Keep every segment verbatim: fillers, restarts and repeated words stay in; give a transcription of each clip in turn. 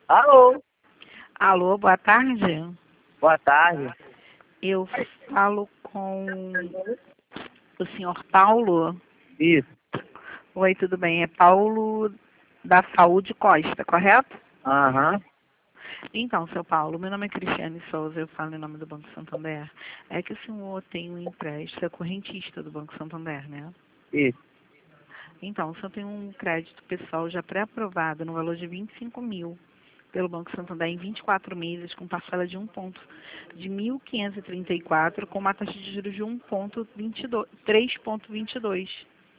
Alô, Alô, boa tarde. boa tarde. Eu falo com o senhor Paulo. Isso. Oi, tudo bem? É Paulo da Saúde Costa, correto? Aham. Então, seu Paulo, meu nome é Cristiane Souza, eu falo em nome do Banco Santander. É que o senhor tem um empréstimo, é correntista do Banco Santander, né? Isso. Então, o senhor tem um crédito pessoal já pré-aprovado no valor de vinte e cinco mil pelo Banco Santander em vinte e quatro meses, com parcela de um ponto de mil quinhentos e trinta e quatro, com uma taxa de juros de um ponto vinte e dois, três ponto vinte e dois.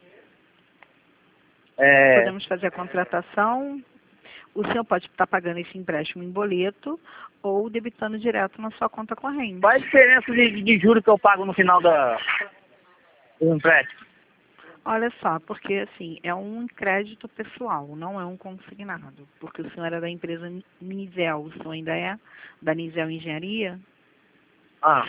É, Podemos fazer a contratação. O senhor pode estar pagando esse empréstimo em boleto ou debitando direto na sua conta corrente. qual a diferença de, de juros que eu pago no final da, do empréstimo? Olha só, porque assim, é um crédito pessoal, não é um consignado. Porque o senhor era da empresa Nizel, o senhor ainda é da Nizel Engenharia? Ah,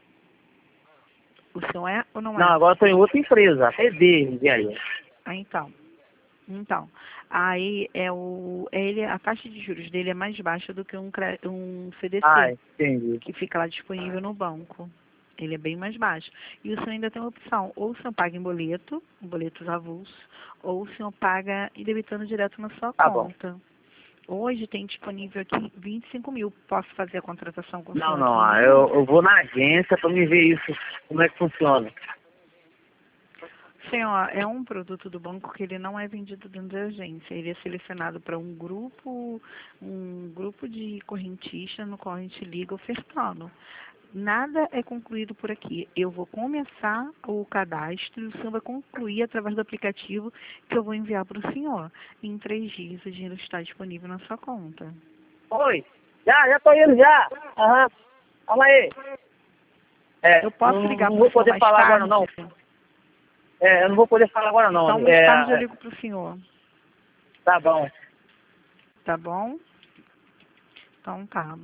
O senhor é ou não não, é? agora eu tô em outra empresa, a T D, engenharia. Ah, então. Então, aí é o, ele, a taxa de juros dele é mais baixa do que um, cre- um Ah, C D C, entendi. que fica lá disponível no banco. Ele é bem mais baixo. E o senhor ainda tem uma opção, ou o senhor paga em boleto, boletos avulsos, ou o senhor paga e debitando direto na sua Tá bom. conta. Hoje tem disponível aqui vinte e cinco mil. Posso fazer a contratação com o Não, senhor aqui não, em ah, dia? eu, eu vou na agência pra me ver isso, como é que funciona. Senhor, é um produto do banco que ele não é vendido dentro da agência. Ele é selecionado para um grupo, um grupo de correntistas no qual a gente liga ofertando. Nada é concluído por aqui. Eu vou começar o cadastro e o senhor vai concluir através do aplicativo que eu vou enviar para o senhor. Em três dias o dinheiro está disponível na sua conta. Oi, já, já tô indo já. Aham, calma aí. É, Eu posso não, ligar não para o vou senhor poder mais falar agora tarde? não. É, eu não vou poder falar agora não. Então, mais tarde eu É, ligo para o senhor. tá bom. Tá bom? Então tá.